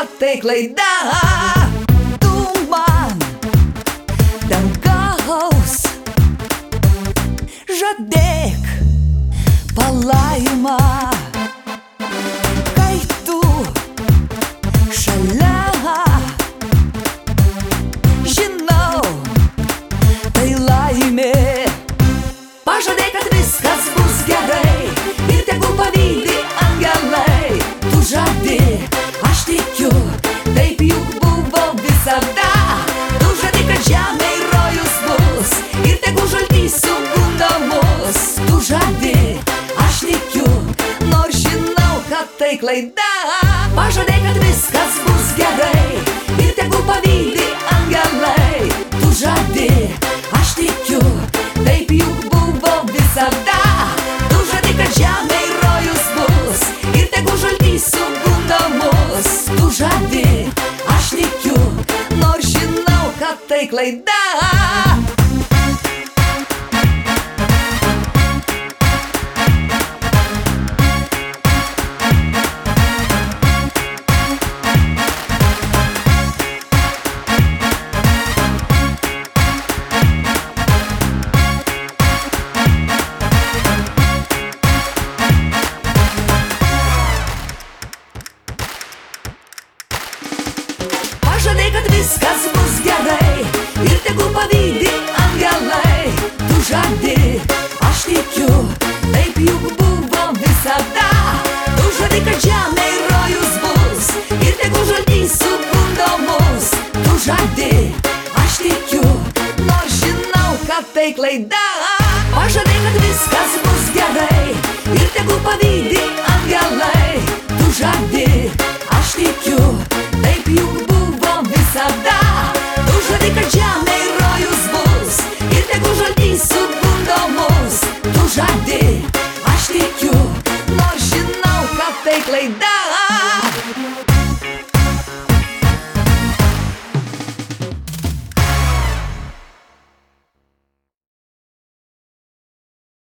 kad tai klaida. Tu man dangaus žadėk palaimą, kai tu šalia. Žinau, tai laimė. Pažadėk, kad viskas bus gerai ir tegul pavydi angelai. Tu žadi, aš tikiu, taip juk buvo visada. Tu žadi, kad žemė rojus bus ir tegul žaltys sugunda mus. Tu žadi, aš tikiu, nors žinau, kad tai klaida. Pažadėk, kad viskas bus gerai ir tegul pavydi angelai. Tu žadi, aš tikiu, taip juk buvo visada. Tu žadi, kad žemė rojus bus ir tegul žaltys sugunda mus. Tu žadi, aš tikiu, nors žinau, kad tai klaida. Pažadėk, kad viskas bus gerai ir tegul pavydi angelai. Tu žadi, aš tikiu, taip juk buvo visada. Tu žadi, kad žemė rojus bus ir tegul žaltys sugunda mus. Tu žadi, aš tikiu, nors žinau, kad tai klaida. Pažadėk, kad viskas bus gerai ir tegul pavydi angelai. Tu žadi, aš tikiu, taip juk buvo visada. Tu žadi, kad žemė rojus bus ir tegul žaltys sugunda mus. Tu žadi, aš tikiu, nors žinau, kad tai klaida.